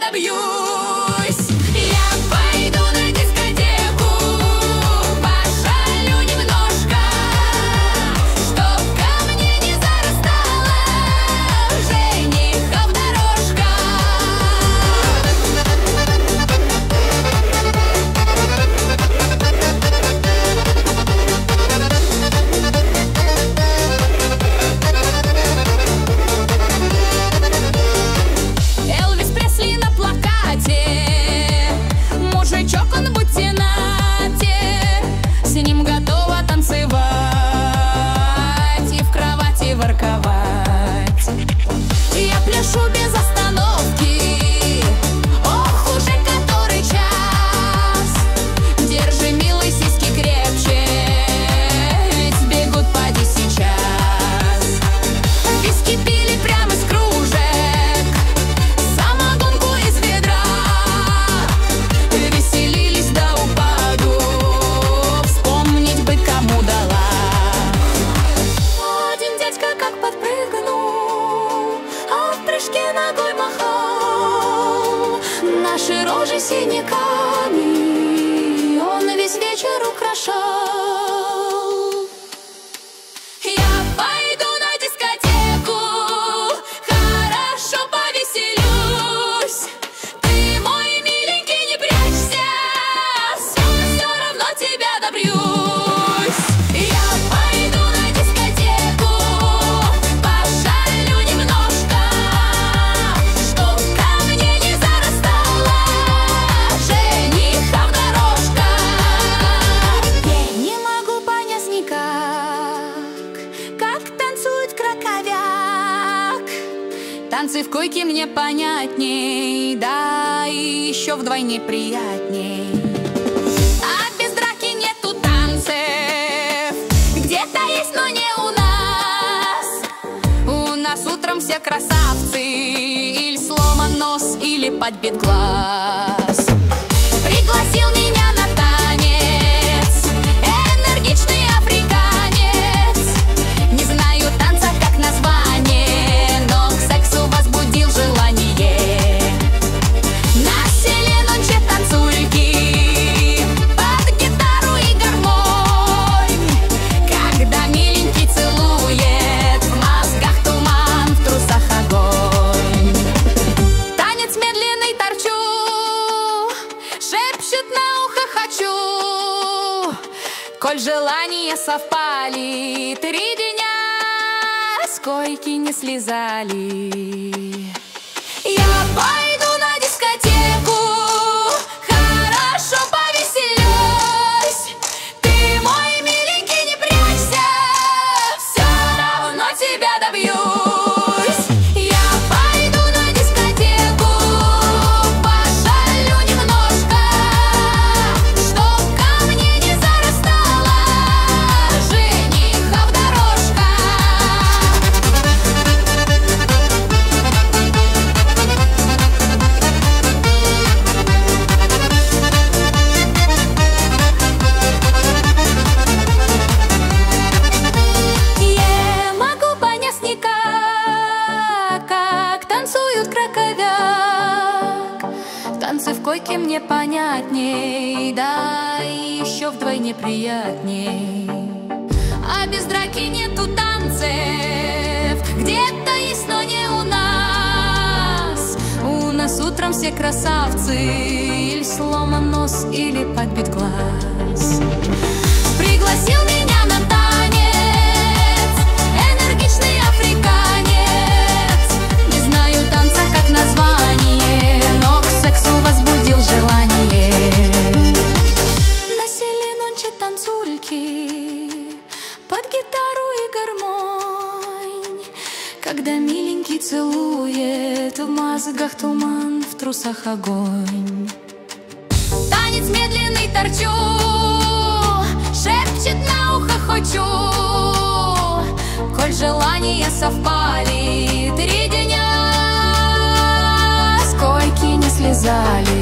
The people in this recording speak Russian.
добьюсь. Я пойду на дискотеку, пошалю немножко, чтоб ко мне не зарастала женихов дорожка. Элвис Пресли на плакате, мужичок, он будьте нате, с ним готова танцевать и в кровати ворковать. Я пляшу без остановки, ох, уже который час. Держи, милый, сиськи крепче, ведь бегут поди сейчас. Виски пили прямо из кружек, самогонку из ведра, веселились до упаду, вспомнить бы кому дала. Один дядька как подпрыгнул, а в прыжке ногой махал. Наши рожи синяками он весь вечер украшал. Я пойду на дискотеку, хорошо повеселюсь. Ты, мой миленький, не прячься, все равно тебя добьюсь. Я пойду на дискотеку, пошалю немножко, чтоб ко мне не зарастала женихов дорожка. Я не могу понять никак, как танцует краковяк. Танцы в койке мне понятней, да и еще вдвойне приятней. А без драки нету танцев, где-то есть, но не у нас. У нас утром все красавцы, или сломан нос, или подбит глаз. Пригласил меня на танец энергичный африканец. Не знаю танца как название, но к сексу возбудил желание. На селенонче танцульки, под гитару и гармонь. Когда миленький целует, в мозгах туман, в трусах огонь. Танец медленный торчу, шепчет на ухо хочу. Коль желания совпали, 3 дня с койки не слезали. Я пойду на дискотеку, хорошо повеселюсь. Ты, мой миленький, не прячься, все равно тебя добьюсь. Я пойду на дискотеку, пошалю немножко, чтоб ко мне не зарастала женихов дорожка. Я могу понять никак, как танцуют краковяк. Танцы в койке мне понятней, да и еще вдвойне приятней. А без драки нету танцев, где-то есть, но не у нас. У нас утром все красавцы, или сломан нос, или подбит глаз. Пригласил меня на танец энергичный африканец. Не знаю танца как название, но к сексу возбудил желание. На селенонче танцульки, под гитару и гармонь. Когда миленький целует, в мозгах туман, в трусах огонь. Танец медленный торчу, шепчет на ухо хочу. Коль желания совпали, 3 дня с койки не слезали.